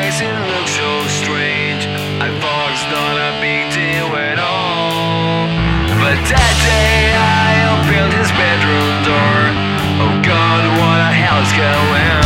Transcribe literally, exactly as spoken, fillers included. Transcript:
makes it look so strange. I thought it's not a big deal at all. But that day I opened his bedroom door. Oh God, what the hell is going on?